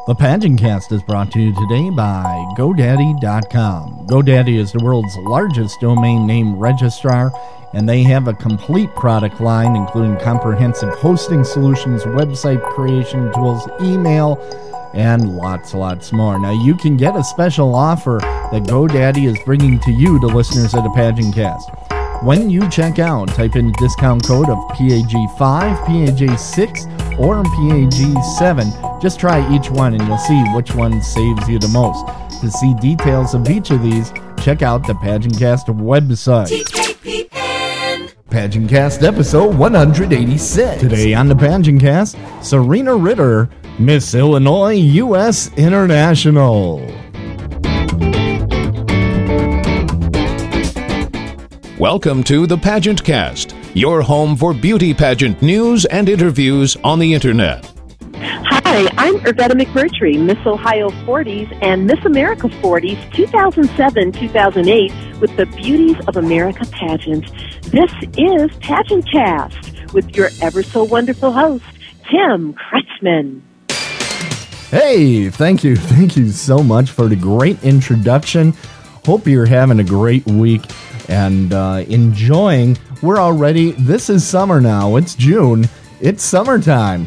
The Pageant Cast is brought to you today by GoDaddy.com. GoDaddy is the world's largest domain name registrar, and they have a complete product line, including comprehensive hosting solutions, website creation tools, email, and lots more. Now, you can get a special offer that GoDaddy is bringing to you, the listeners of the Pageant Cast. When you check out, type in the discount code of PAG5, PAG6, or PAG7. Just try each one and you'll see which one saves you the most. To see details of each of these, check out the PageantCast website. TKPN. PageantCast episode 186. Today on the PageantCast, Serena Ritter, Miss Illinois U.S. International. Welcome to the Pageant Cast, your home for beauty pageant news and interviews on the internet. Hi, I'm Irvetta McMurtry, Miss Ohio 40s and Miss America 40s 2007-2008 with the Beauties of America pageant. This is Pageant Cast with your ever so wonderful host, Tim Kretschmann. Hey, thank you so much for the great introduction. Hope you're having a great week and enjoying. This is summer now. It's June. It's summertime.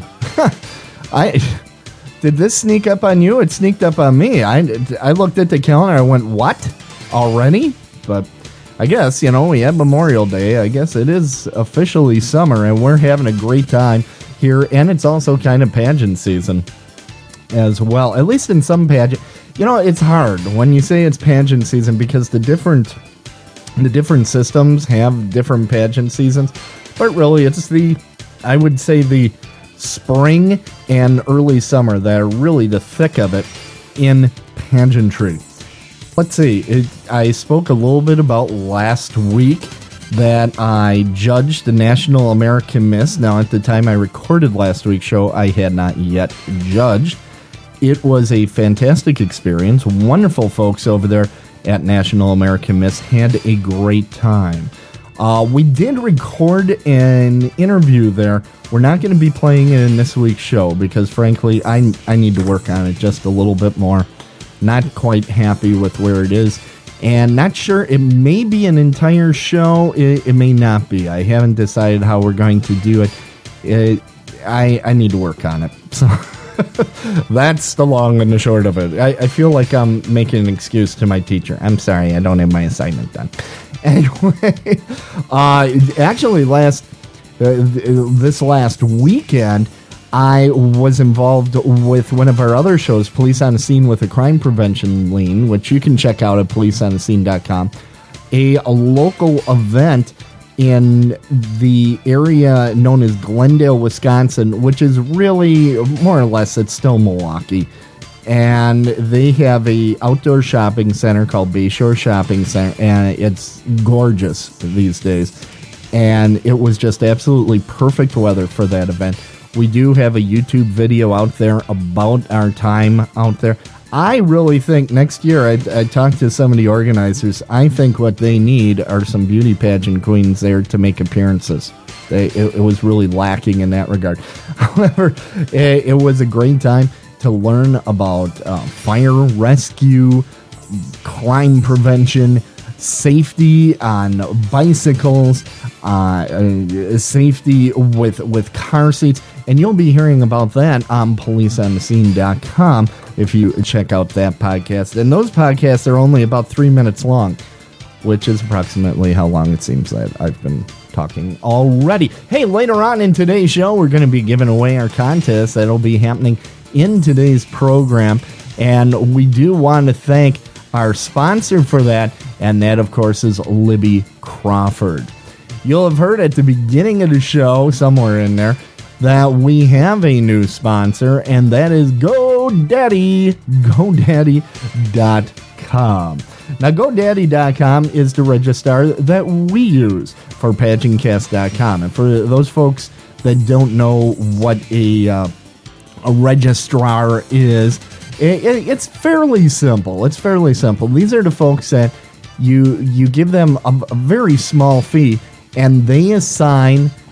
Did this sneak up on you? It sneaked up on me. I looked at the calendar. I went, what? Already? But I guess, we had Memorial Day. I guess it is officially summer, and we're having a great time here. And it's also kind of pageant season as well, at least in some pageant. It's hard when you say it's pageant season because the different systems have different pageant seasons, but really it's the spring and early summer that are really the thick of it in pageantry. Let's see, I spoke a little bit about last week that I judged the National American Miss. Now, at the time I recorded last week's show, I had not yet judged. It was a fantastic experience. Wonderful folks over there at National American Miss, had a great time. We did record an interview there. We're not going to be playing it in this week's show because, frankly, I need to work on it just a little bit more. Not quite happy with where it is, and not sure. It may be an entire show. It may not be. I haven't decided how we're going to do it. I need to work on it. So that's the long and the short of it. I feel like I'm making an excuse to my teacher. I'm sorry, I don't have my assignment done. Anyway, actually, this last weekend, I was involved with one of our other shows, Police on the Scene with a Crime Prevention Lean, which you can check out at policeonthescene.com. A local event in the area known as Glendale, Wisconsin, which is really, more or less, it's still Milwaukee. And they have a outdoor shopping center called Bayshore Shopping Center, and it's gorgeous these days. And it was just absolutely perfect weather for that event. We do have a YouTube video out there about our time out there. I really think next year, I talked to some of the organizers, I think what they need are some beauty pageant queens there to make appearances. It was really lacking in that regard. However, it was a great time to learn about fire rescue, crime prevention, safety on bicycles, safety with car seats, and you'll be hearing about that on policeonthescene.com if you check out that podcast. And those podcasts are only about 3 minutes long, which is approximately how long it seems that I've been talking already. Hey, later on in today's show, we're going to be giving away our contest that'll be happening in today's program, and we do want to thank our sponsor for that, and that, of course, is Libby Crawford. You'll have heard at the beginning of the show, somewhere in there, that we have a new sponsor, and that is GoDaddy, GoDaddy.com. Now, GoDaddy.com is the registrar that we use for PageantCast.com, and for those folks that don't know what a registrar is, it's fairly simple. It's fairly simple. These are the folks that you give them a very small fee, and they assign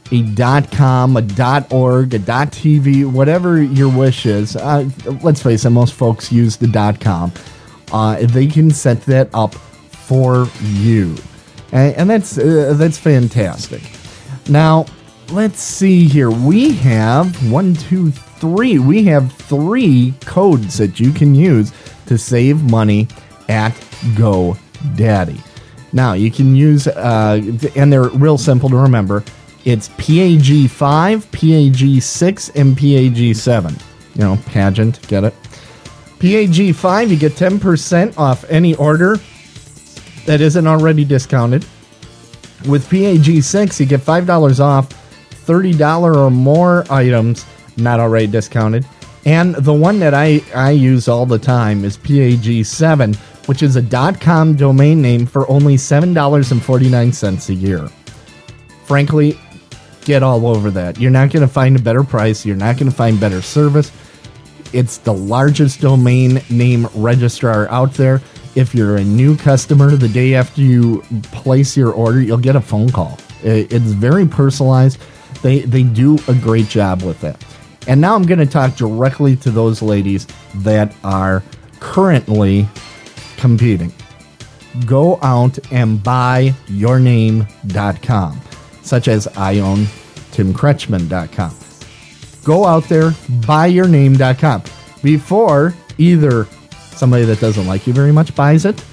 a .com, a .org, a .tv, whatever your wish is. Let's face it, most folks use the .com. They can set that up for you, and that's fantastic. Now, let's see here. We have 3. We have 3 codes that you can use to save money at GoDaddy. Now, you can use, and they're real simple to remember. It's PAG5, PAG6, and PAG7. You know, pageant, get it? PAG5, you get 10% off any order that isn't already discounted. With PAG6, you get $5 off $30 or more items not already discounted. And the one that I use all the time is PAG7, which is a .com domain name for only $7.49 a year. Frankly, get all over that. You're not going to find a better price. You're not going to find better service. It's the largest domain name registrar out there. If you're a new customer, the day after you place your order, you'll get a phone call. It's very personalized. They do a great job with that. And now I'm going to talk directly to those ladies that are currently competing. Go out and buy yourname.com, such as I own timkretschmann.com. Go out there, buy yourname.com before either somebody that doesn't like you very much buys it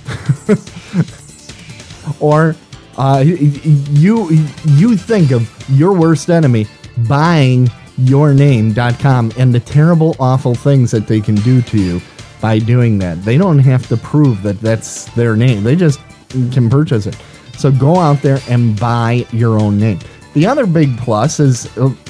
or you think of your worst enemy buying yourname.com and the terrible, awful things that they can do to you by doing that. They don't have to prove that that's their name. They just can purchase it. So go out there and buy your own name. The other big plus is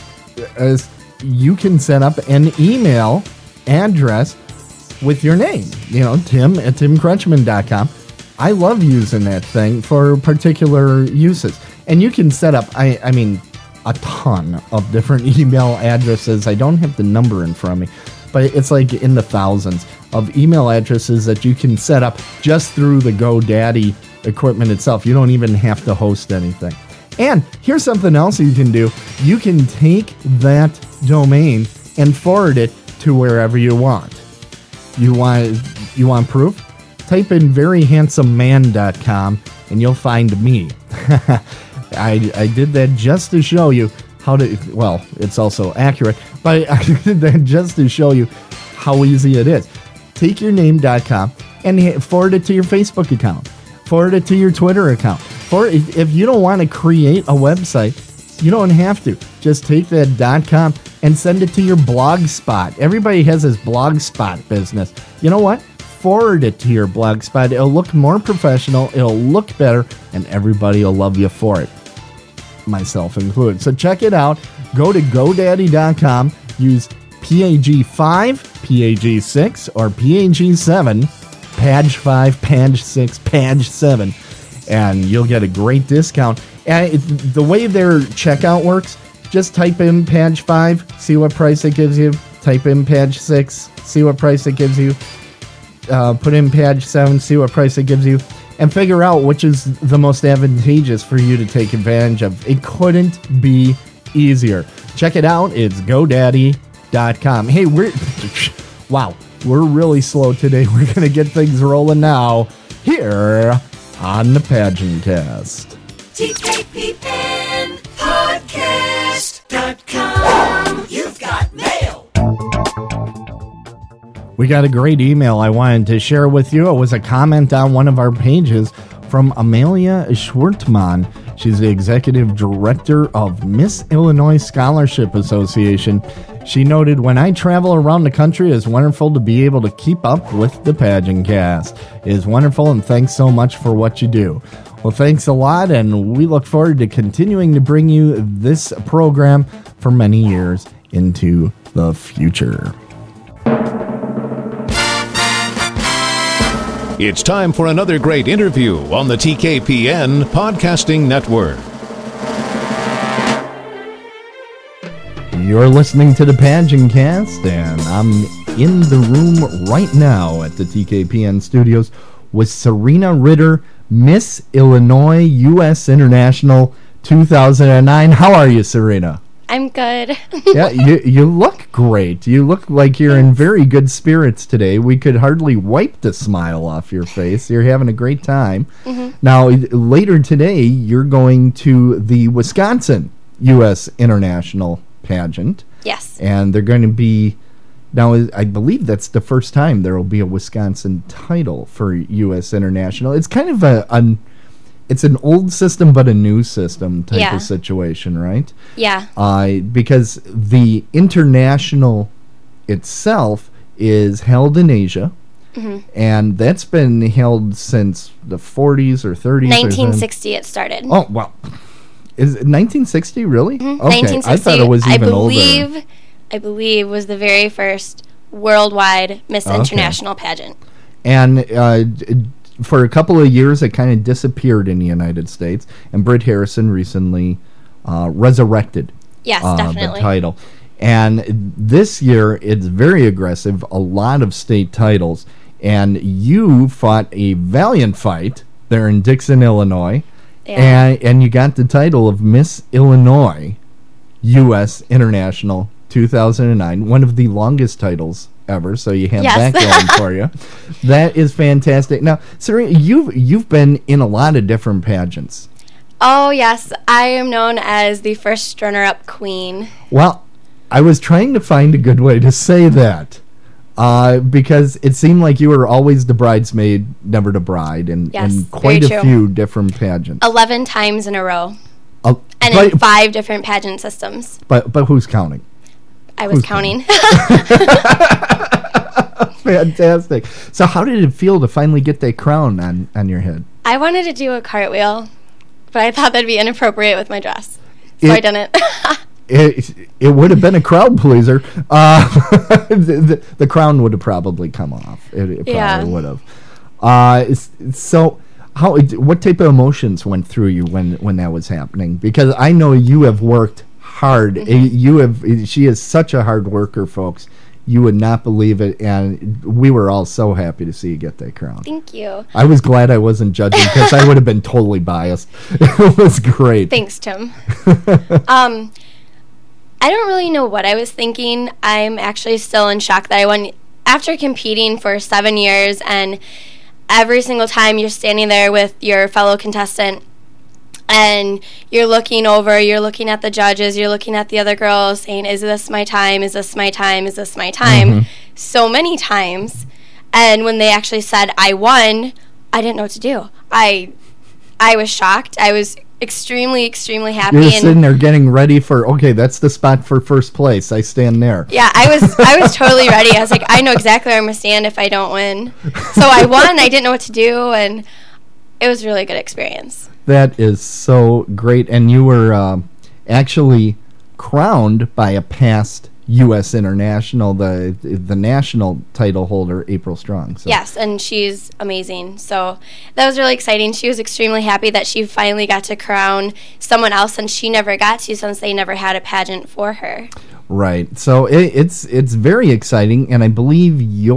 you can set up an email address with your name. You know, tim@timkretschmann.com. I love using that thing for particular uses. And you can set up, I mean, a ton of different email addresses. I don't have the number in front of me, but it's like in the thousands of email addresses that you can set up just through the GoDaddy equipment itself. You don't even have to host anything. And here's something else you can do. You can take that domain and forward it to wherever you want. You want proof? Type in veryhandsomeman.com and you'll find me. I did that just to show you how to, well, it's also accurate, but I did that just to show you how easy it is. Take your name.com and forward it to your Facebook account. Forward it to your Twitter account. If you don't want to create a website, you don't have to. Just take that .com and send it to your Blogspot. Everybody has this Blogspot business. You know what? Forward it to your Blogspot. It'll look more professional. It'll look better, and everybody will love you for it, myself included. So check it out. Go to GoDaddy.com. Use PAG5, PAG6, or PAG7, PAG5, PAG6, PAG7, and you'll get a great discount. And the way their checkout works, just type in PAG5, see what price it gives you. Type in PAG6, see what price it gives you. Put in PAG7, see what price it gives you, and figure out which is the most advantageous for you to take advantage of. It couldn't be easier. Check it out. It's GoDaddy.com. Hey, we're really slow today. We're going to get things rolling now here on the Pageant Cast. TKPNpodcast.com. You've got mail. We got a great email I wanted to share with you. It was a comment on one of our pages from Amelia Schwartman. She's the executive director of Miss Illinois Scholarship Association. She noted, when I travel around the country, it's wonderful to be able to keep up with the Pageant Cast. It is wonderful, and thanks so much for what you do. Well, thanks a lot, and we look forward to continuing to bring you this program for many years into the future. It's time for another great interview on the TKPN Podcasting Network. You're listening to the Pageant Cast, and I'm in the room right now at the TKPN studios with Serena Ritter, Miss Illinois U.S. International 2009. How are you, Serena? I'm good. Yeah, you look great. You look like you're in very good spirits today. We could hardly wipe the smile off your face. You're having a great time. Now, later today, you're going to the Wisconsin U.S. International Pageant. Yes. And they're going to be, now I believe that's the first time there will be a Wisconsin title for U.S. International. It's kind of it's an old system but a new system type of situation, right? Yeah. Because the international itself is held in Asia, and that's been held since the 40s or 30s. 1960 it started. Oh, wow. Is it 1960, really? Okay, 1960, I thought it was even older. I believe was the very first worldwide Miss International pageant. And for a couple of years, it kind of disappeared in the United States, and Britt Harrison recently resurrected definitely. the title. And this year, it's very aggressive, a lot of state titles, and you fought a valiant fight there in Dixon, Illinois, and you got the title of Miss Illinois U.S. International 2009, one of the longest titles ever, so you have that going for you. That is fantastic. Now, Serena, you've been in a lot of different pageants. Oh, yes. I am known as the first runner-up queen. Well, I was trying to find a good way to say that, because it seemed like you were always the bridesmaid, never the bride, in quite a few different pageants. 11 times in a row. And in 5 different pageant systems. But who's counting? I was counting. Fantastic. So how did it feel to finally get that crown on your head? I wanted to do a cartwheel, but I thought that'd be inappropriate with my dress. So I didn't. It would have been a crowd pleaser. The crown would have probably come off. It probably would have. So what type of emotions went through you when that was happening? Because I know you have worked hard. She is such a hard worker, folks. You would not believe it, and we were all so happy to see you get that crown. Thank you. I was glad I wasn't judging, because I would have been totally biased. It was great. Thanks, Tim. I don't really know what I was thinking. I'm actually still in shock that I won after competing for 7 years, and every single time you're standing there with your fellow contestant, and you're looking over, you're looking at the judges, you're looking at the other girls saying, is this my time, is this my time, is this my time? So many times. And when they actually said I won, I didn't know what to do. I was shocked. I was extremely, extremely happy. You're sitting there getting ready for, okay, that's the spot for first place. I stand there. Yeah, I was totally ready. I was like, I know exactly where I'm going to stand if I don't win. So I won. I didn't know what to do, and it was a really good experience. That is so great. And you were actually crowned by a past U.S. International, the national title holder, April Strong. So. Yes, and she's amazing. So that was really exciting. She was extremely happy that she finally got to crown someone else, and she never got to since they never had a pageant for her. Right. So it's very exciting, and I believe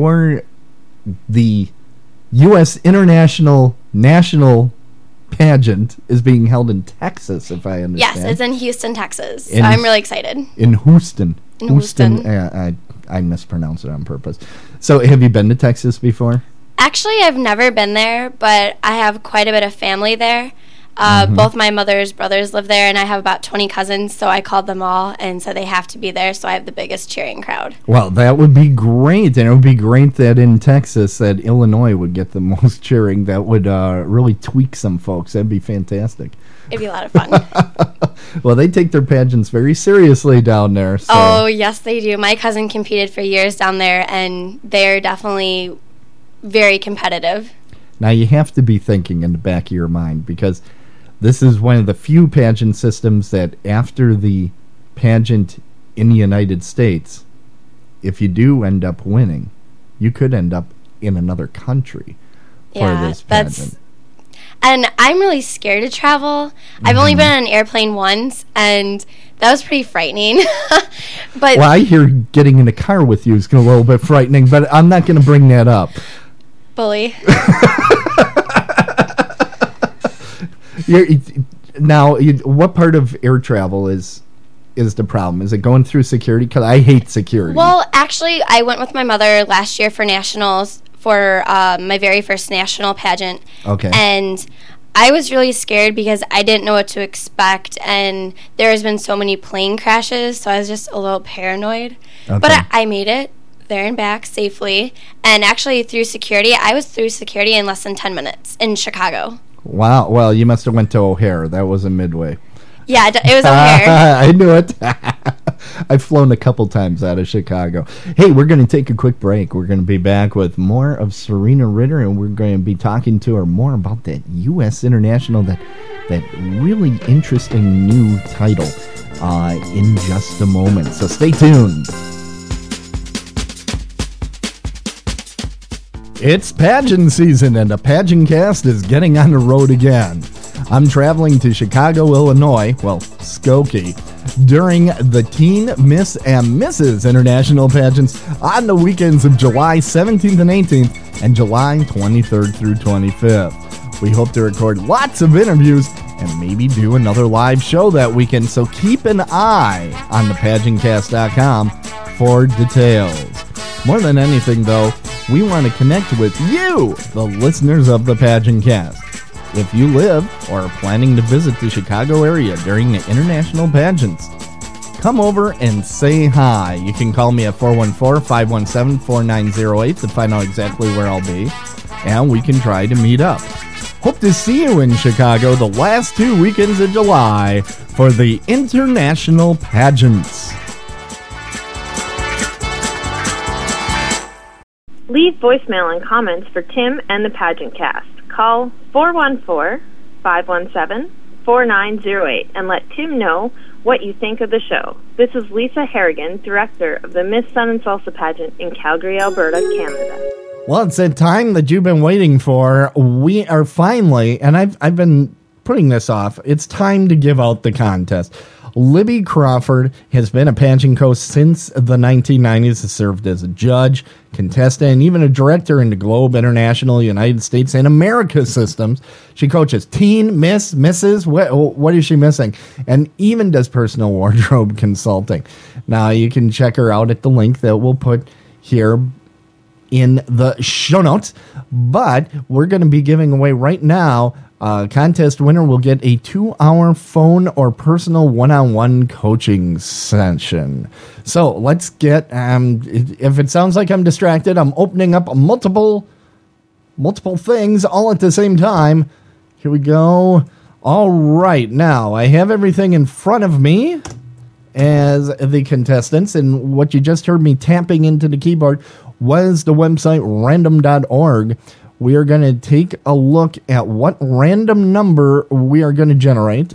the U.S. International National Pageant is being held in Texas, if I understand. Yes, it's in Houston, Texas. So I'm really excited. In Houston. I mispronounced it on purpose. So have you been to Texas before? Actually, I've never been there, but I have quite a bit of family there. Both my mother's brothers live there, and I have about 20 cousins, so I called them all and said they have to be there, so I have the biggest cheering crowd. Well, that would be great, and it would be great that in Texas that Illinois would get the most cheering. That would really tweak some folks. That'd be fantastic. It'd be a lot of fun. Well, they take their pageants very seriously down there. So. Oh, yes, they do. My cousin competed for years down there, and they're definitely very competitive. Now, you have to be thinking in the back of your mind, because this is one of the few pageant systems that after the pageant in the United States, if you do end up winning, you could end up in another country for this pageant. And I'm really scared to travel. I've only been on an airplane once, and that was pretty frightening. But well, I hear getting in a car with you is a little bit frightening, but I'm not going to bring that up. Bully. Now, what part of air travel is the problem? Is it going through security? Because I hate security. Well, actually, I went with my mother last year for nationals, for my very first national pageant. Okay. And I was really scared because I didn't know what to expect, and there has been so many plane crashes, so I was just a little paranoid. Okay. But I made it there and back safely, and actually through security, I was through security in less than 10 minutes in Chicago. Wow. Well, you must have went to O'Hare. That was a Midway. Yeah, it was O'Hare. I knew it. I've flown a couple times out of Chicago. Hey, we're going to take a quick break. We're going to be back with more of Serena Ritter, and we're going to be talking to her more about that U.S. International, that really interesting new title in just a moment. So stay tuned. It's pageant season, and the Pageant Cast is getting on the road again. I'm traveling to Chicago, Illinois, well, Skokie, during the Teen, Miss, and Mrs. International Pageants on the weekends of July 17th and 18th and July 23rd through 25th. We hope to record lots of interviews and maybe do another live show that weekend, so keep an eye on thepageantcast.com for details. More than anything, though, we want to connect with you, the listeners of the Pageant Cast. If you live or are planning to visit the Chicago area during the international pageants, come over and say hi. You can call me at 414-517-4908 to find out exactly where I'll be, and we can try to meet up. Hope to see you in Chicago the last 2 weekends of July for the international pageants. Leave voicemail and comments for Tim and the Pageant Cast. Call 414-517-4908 and let Tim know what you think of the show. This is Lisa Harrigan, director of the Miss Sun and Salsa pageant in Calgary, Alberta, Canada. Well, it's that time that you've been waiting for. We are finally, and I've been putting this off, it's time to give out the contest. Libby Crawford has been a pageant coach since the 1990s, has served as a judge, contestant, and even a director in the Globe, International, United States, and America systems. She coaches teen, Miss, Mrs., what is she missing? And even does personal wardrobe consulting. Now, you can check her out at the link that we'll put here in the show notes. But we're going to be giving away right now. Contest winner will get a 2-hour phone or personal one-on-one coaching session. So let's get, if it sounds like I'm distracted, I'm opening up multiple things all at the same time. Here we go. All right, now I have everything in front of me as the contestants, and what you just heard me tapping into the keyboard was the website random.org. We are going to take a look at what random number we are going to generate.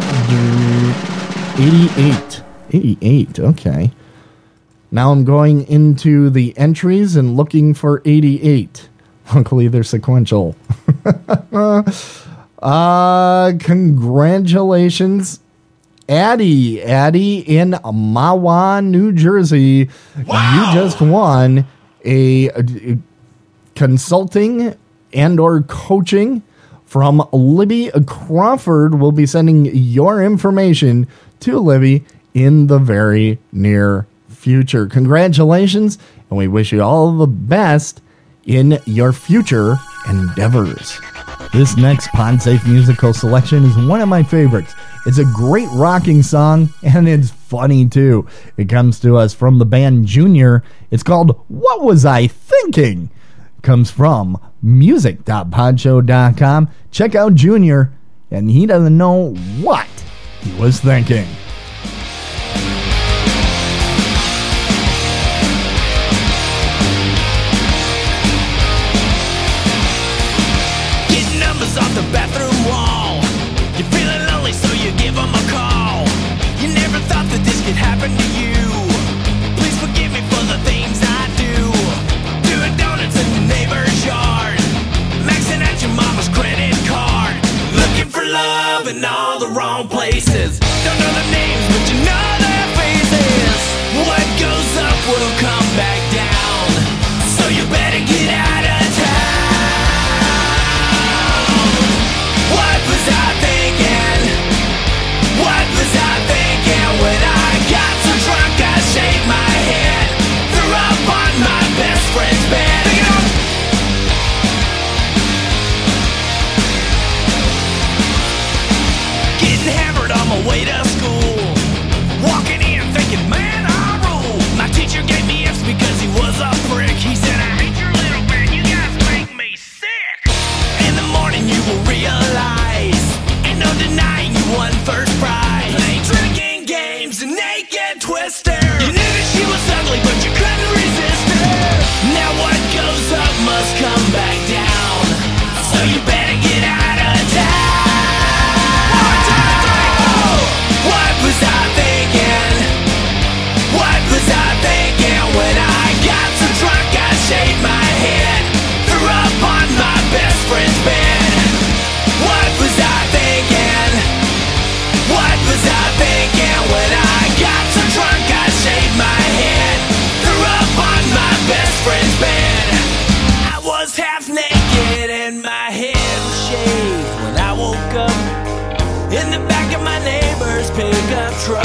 88. 88, okay. Now I'm going into the entries and looking for 88. Luckily, they're sequential. Congratulations, Addie. Addie in Mahwah, New Jersey. Wow. You just won a consulting and or coaching from Libby Crawford. Will be sending your information to Libby in the very near future. Congratulations, and we wish you all the best in your future endeavors. This next PodSafe musical selection is one of my favorites. It's a great rocking song, and it's funny too. It comes to us from the band Junior. It's called What Was I Thinking? Comes from music.podshow.com. Check out Junior, and he doesn't know what he was thinking. Getting numbers off the bathroom wall. You're feeling lonely, so you give them a call. You never thought that this could happen to you. Please forgive me for the things I do. Doing donuts in the neighbor's yard. Maxing out your mama's credit card. Looking for love in all the wrong places. Don't know their names, but you know their faces. What goes up will come back down. So you better get out of town. What was I thinking? was half naked and my head was shaved when I woke up in the back of my neighbor's pickup truck.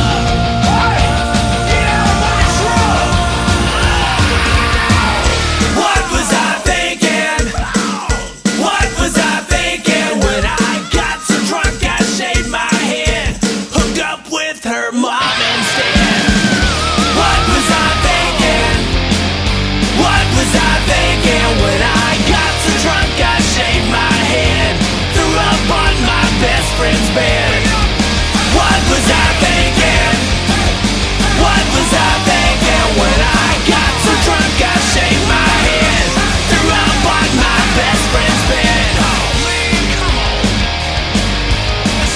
What was I thinking? What was I thinking when I got so drunk I shaved my head, hooked up with her mom instead? What was I thinking? What was I thinking when I got so drunk I shaved my head, threw up on my best friend's bed? What was I thinking? What was I thinking when I got so drunk I shaved my head, threw up on my best friend's bed? Oh man, come on. That's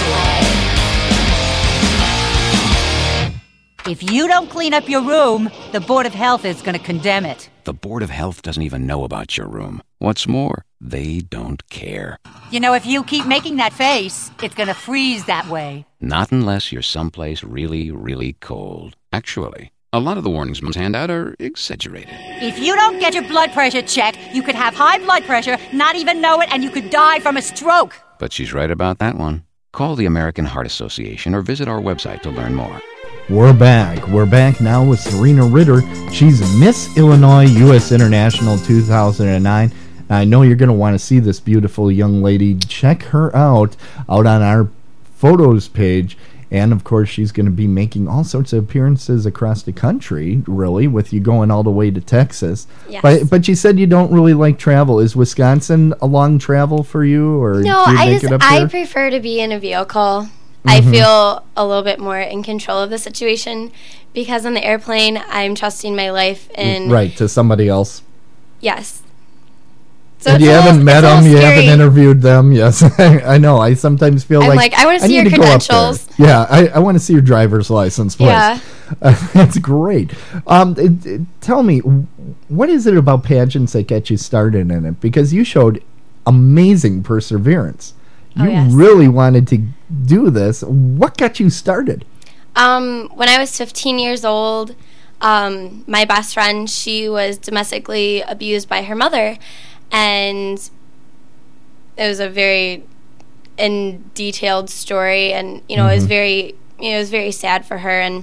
wrong. If you don't clean up your room, the Board of Health is going to condemn it. The Board of Health doesn't even know about your room. What's more, they don't care. You know, if you keep making that face, it's going to freeze that way. Not unless you're someplace really, really cold. Actually, a lot of the warnings mums hand out are exaggerated. If you don't get your blood pressure checked, you could have high blood pressure, not even know it, and you could die from a stroke. But she's right about that one. Call the American Heart Association or visit our website to learn more. We're back. We're back now with Serena Ritter. She's Miss Illinois U.S. International 2009. I know you're going to want to see this beautiful young lady. Check her out on our photos page. And, of course, she's going to be making all sorts of appearances across the country, really, with you going all the way to Texas. Yes. But you said you don't really like travel. Is Wisconsin a long travel for you? Or No, do you make it up I there? prefer to be in a vehicle. I feel a little bit more in control of the situation because on the airplane, I'm trusting my life in... Right, to somebody else. Yes. So And it's you a little- haven't met it's a them, little you haven't scary. interviewed them. Yes, I know. I sometimes feel I'm like like, I wanna see need your to go up there. credentials. Yeah, I want to see your driver's license, please. Yeah. That's great. Tell me, what is it about pageants that got you started in it? Because you showed amazing perseverance. You yes. really wanted to do this. What got you started? When I was 15 years old, my best friend, she was domestically abused by her mother, and it was a very detailed story, and it was very sad for her, and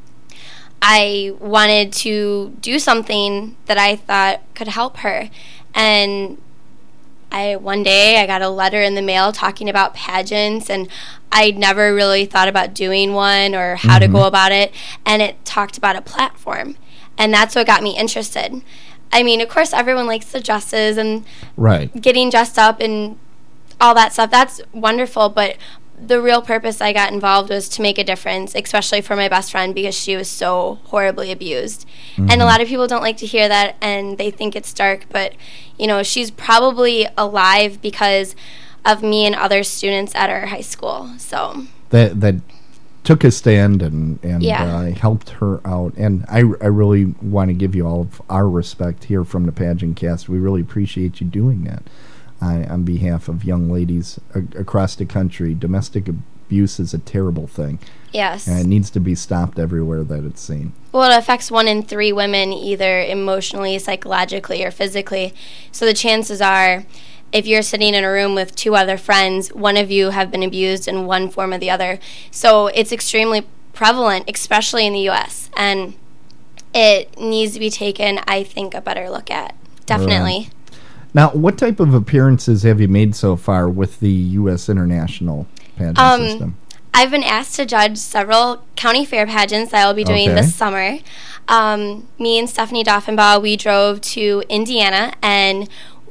I wanted to do something that I thought could help her, and one day I got a letter in the mail talking about pageants, and I'd never really thought about doing one or how to go about it, and it talked about a platform, and that's what got me interested. I mean, of course, everyone likes the dresses and getting dressed up and all that stuff. That's wonderful, but the real purpose I got involved was to make a difference, especially for my best friend because she was so horribly abused. And a lot of people don't like to hear that, and they think it's dark, but, she's probably alive because of me and other students at our high school. So That took a stand and Yeah. helped her out. And I really want to give you all of our respect here from the Pageant Cast. We really appreciate you doing that. On behalf of young ladies across the country, domestic abuse is a terrible thing. yes. And it needs to be stopped everywhere that it's seen. Well, it affects 1 in 3 women either emotionally, psychologically, or physically. So the chances are, if you're sitting in a room with 2 other friends, one of you have been abused in one form or the other. So it's extremely prevalent, especially in the U.S., and it needs to be taken, I think, a better look at. Definitely. Right. Now, what type of appearances have you made so far with the U.S. International Pageant System? I've been asked to judge several county fair pageants that I'll be doing Okay. this summer. Me and Stephanie Doffenbaugh, we drove to Indiana, and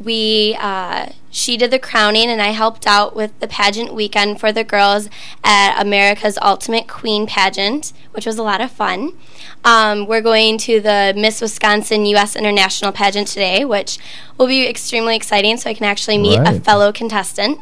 she did the crowning, and I helped out with the pageant weekend for the girls at America's Ultimate Queen pageant, which was a lot of fun. We're going to the Miss Wisconsin U.S. International pageant today, which will be extremely exciting, so I can actually meet a Right. fellow contestant.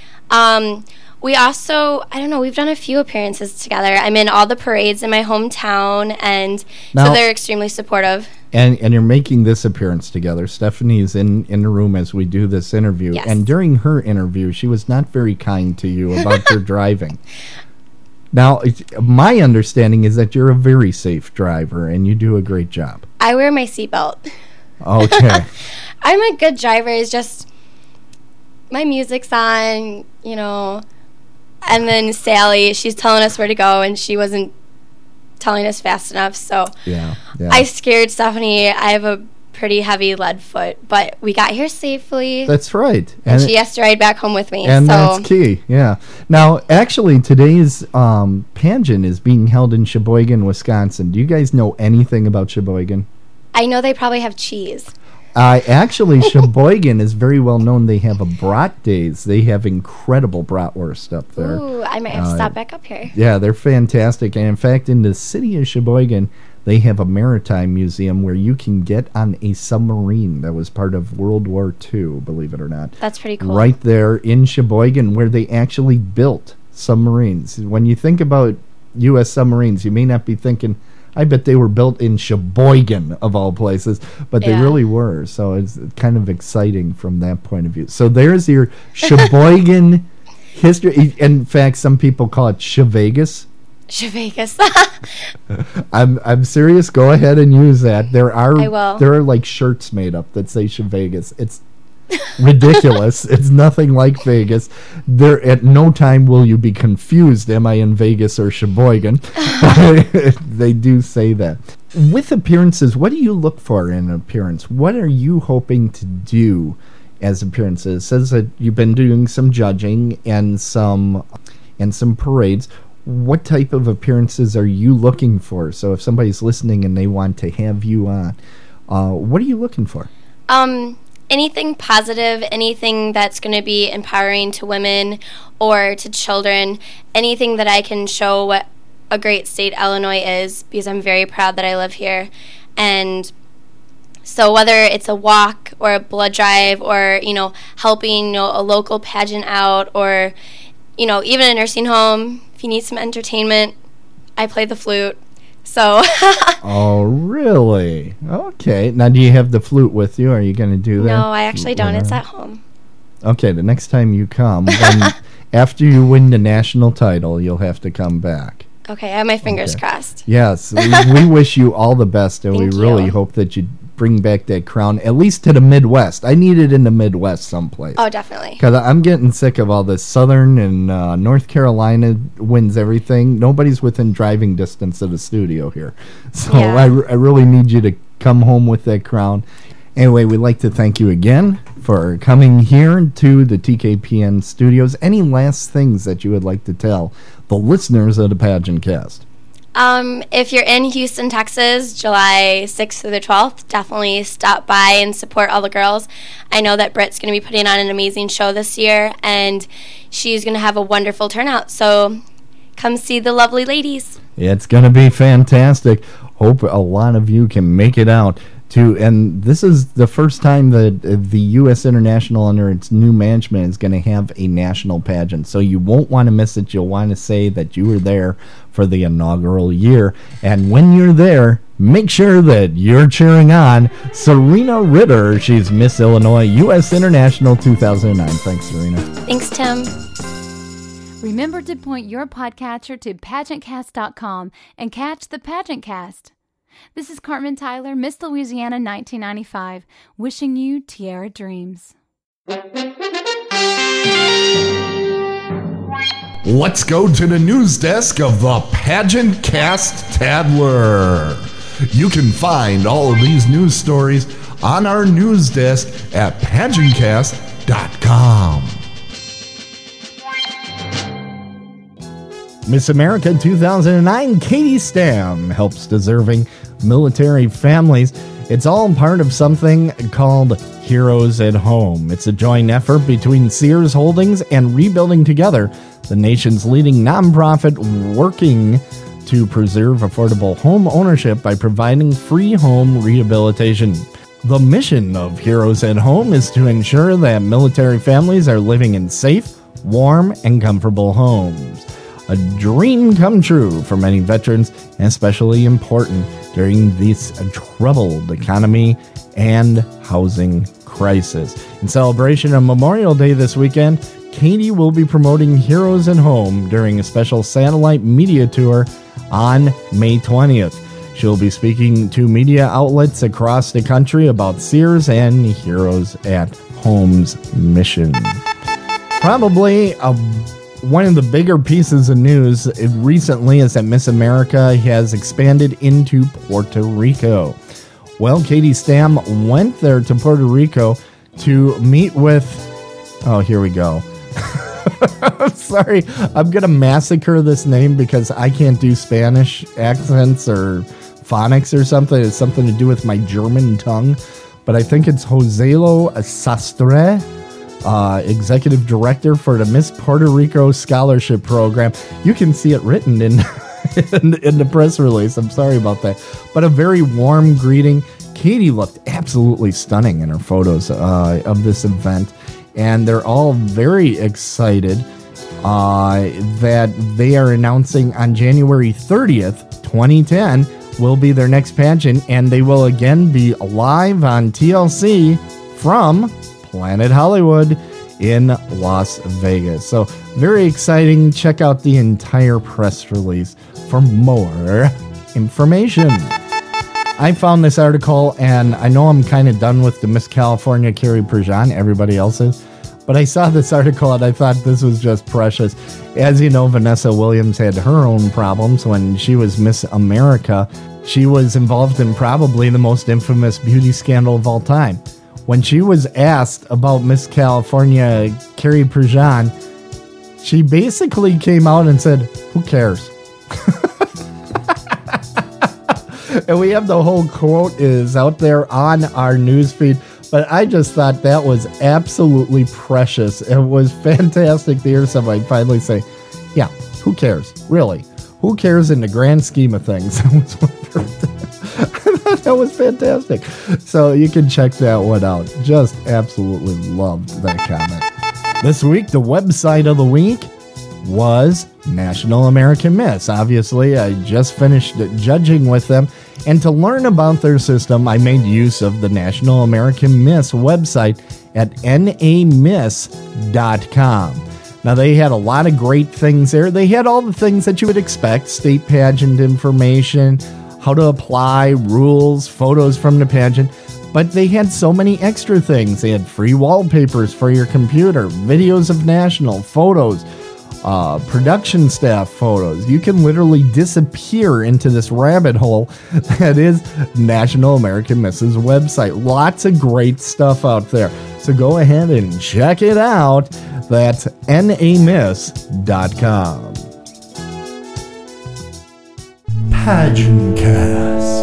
We also, we've done a few appearances together. I'm in all the parades in my hometown, and Now- so they're extremely supportive. And you're making this appearance together. Stephanie is in the room as we do this interview. Yes. And during her interview, she was not very kind to you about your driving. Now, my understanding is that you're a very safe driver, and you do a great job. I wear my seatbelt. Okay. I'm a good driver. It's just my music's on, you know, and then Sally, she's telling us where to go, and she wasn't telling us fast enough. So Yeah. I scared Stephanie. I have a pretty heavy lead foot, but we got here safely. That's right. And she has to ride back home with me. And so that's key, yeah. Now, actually, today's pageant is being held in Sheboygan, Wisconsin. Do you guys know anything about Sheboygan? I know they probably have cheese. Actually, Sheboygan is very well known. They have a brat days. They have incredible bratwurst up there. Ooh, I might have to stop back up here. Yeah, they're fantastic. And in fact, in the city of Sheboygan, they have a maritime museum where you can get on a submarine that was part of World War II, believe it or not. That's pretty cool. Right there in Sheboygan, where they actually built submarines. When you think about U.S. submarines, you may not be thinking, I bet they were built in Sheboygan, of all places, but they really were. So it's kind of exciting from that point of view. So there's your Sheboygan history. In fact, some people call it Shevegas. Shevegas. I'm serious. Go ahead and use that. I will. There are like shirts made up that say Shevegas. It's ridiculous. It's nothing like Vegas. There, at no time will you be confused. Am I in Vegas or Sheboygan? They do say that. With appearances, what do you look for in an appearance? What are you hoping to do as appearances? It says that you've been doing some judging and some parades. What type of appearances are you looking for? So if somebody's listening and they want to have you on, what are you looking for? Anything positive, anything that's going to be empowering to women or to children, anything that I can show what a great state Illinois is, because I'm very proud that I live here. And so whether it's a walk or a blood drive or, you know, helping, you know, a local pageant out or, you know, even a nursing home, if you need some entertainment, I play the flute. So. Oh, really? Okay. Now, do you have the flute with you? Are you going to do that? No, I actually don't. It's at home. Okay, the next time you come, after you win the national title, you'll have to come back. Okay, I have my fingers crossed. Yes, we wish you all the best, and we really hope that you bring back that crown, at least to the Midwest. I need it in the Midwest someplace. Oh, definitely. Because I'm getting sick of all this Southern and North Carolina wins everything. Nobody's within driving distance of the studio here. So I really need you to come home with that crown. Anyway, we'd like to thank you again for coming here to the TKPN studios. Any last things that you would like to tell the listeners of the Pageant Cast? If you're in Houston, Texas, July 6th through the 12th, definitely stop by and support all the girls. I know that Britt's going to be putting on an amazing show this year, and she's going to have a wonderful turnout. So come see the lovely ladies. It's going to be fantastic. Hope a lot of you can make it out. And this is the first time that the U.S. International, under its new management, is going to have a national pageant. So you won't want to miss it. You'll want to say that you were there for the inaugural year. And when you're there, make sure that you're cheering on Serena Ritter. She's Miss Illinois U.S. International 2009. Thanks, Serena. Thanks, Tim. Remember to point your podcatcher to PageantCast.com and catch the Pageant Cast. This is Cartman Tyler, Miss Louisiana 1995, wishing you Tiara Dreams. Let's go to the news desk of the Pageant Cast Tadler. You can find all of these news stories on our news desk at PageantCast.com. Miss America 2009, Katie Stam helps deserving military families. It's all part of something called Heroes at Home. It's a joint effort between Sears Holdings and Rebuilding Together, the nation's leading nonprofit working to preserve affordable home ownership by providing free home rehabilitation. The mission of Heroes at Home is to ensure that military families are living in safe, warm, and comfortable homes. A dream come true for many veterans, and especially important during this troubled economy and housing crisis. In celebration of Memorial Day this weekend, Katie will be promoting Heroes at Home during a special satellite media tour on May 20th. She'll be speaking to media outlets across the country about Sears and Heroes at Home's mission. Probably one of the bigger pieces of news recently is that Miss America has expanded into Puerto Rico. Well, Katie Stam went there to Puerto Rico to meet with... Oh, here we go. I'm sorry. I'm going to massacre this name because I can't do Spanish accents or phonics or something. It's something to do with my German tongue. But I think it's Joselo Sastre, Executive Director for the Miss Puerto Rico Scholarship Program. You can see it written in the press release. I'm sorry about that. But a very warm greeting. Katie looked absolutely stunning in her photos of this event. And they're all very excited that they are announcing on January 30th, 2010, will be their next pageant. And they will again be live on TLC from Planet Hollywood in Las Vegas. So very exciting. Check out the entire press release for more information. I found this article, and I know I'm kind of done with the Miss California Carrie Prejean. Everybody else is. But I saw this article, and I thought this was just precious. As you know, Vanessa Williams had her own problems when she was Miss America. She was involved in probably the most infamous beauty scandal of all time. When she was asked about Miss California Carrie Prejean, she basically came out and said, "Who cares?" And we have the whole quote is out there on our newsfeed. But I just thought that was absolutely precious. It was fantastic to hear somebody finally say, yeah, who cares? Really? Who cares in the grand scheme of things? That was fantastic. So you can check that one out. Just absolutely loved that comment. This week, the website of the week was National American Miss. Obviously, I just finished judging with them. And to learn about their system, I made use of the National American Miss website at namiss.com. Now, they had a lot of great things there. They had all the things that you would expect: state pageant information, how to apply, rules, photos from the pageant. But they had so many extra things. They had free wallpapers for your computer, videos of national, photos, production staff photos. You can literally disappear into this rabbit hole that is National American Miss's website. Lots of great stuff out there. So go ahead and check it out. That's namiss.com. PageantCast.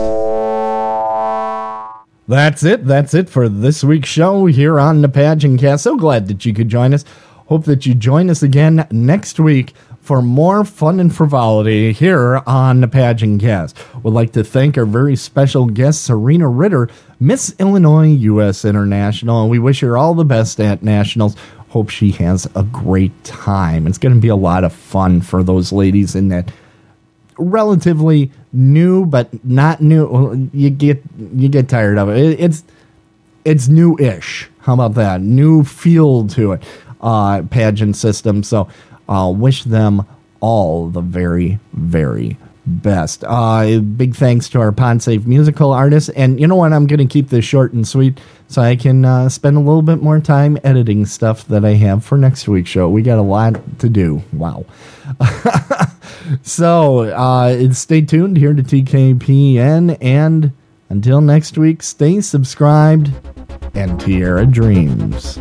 That's it for this week's show here on the PageantCast. So glad that you could join us. Hope that you join us again next week for more fun and frivolity here on the PageantCast. Would like to thank our very special guest, Serena Ritter, Miss Illinois U.S. International, and we wish her all the best at Nationals. Hope she has a great time. It's going to be a lot of fun for those ladies in that relatively new, but not new. You get tired of it. It's new-ish. How about that? New feel to it. Pageant system. So wish them all the very, very best. Big thanks to our PodSafe musical artists. And you know what? I'm going to keep this short and sweet so I can spend a little bit more time editing stuff that I have for next week's show. We got a lot to do. Wow. So stay tuned here to TKPN. And until next week, stay subscribed and Tierra Dreams.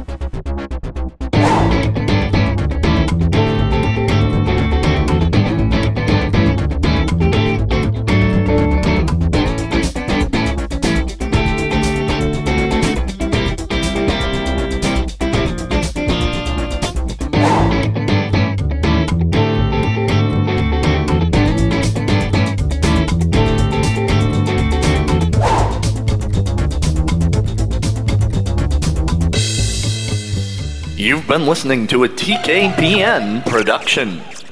You've been listening to a TKPN production.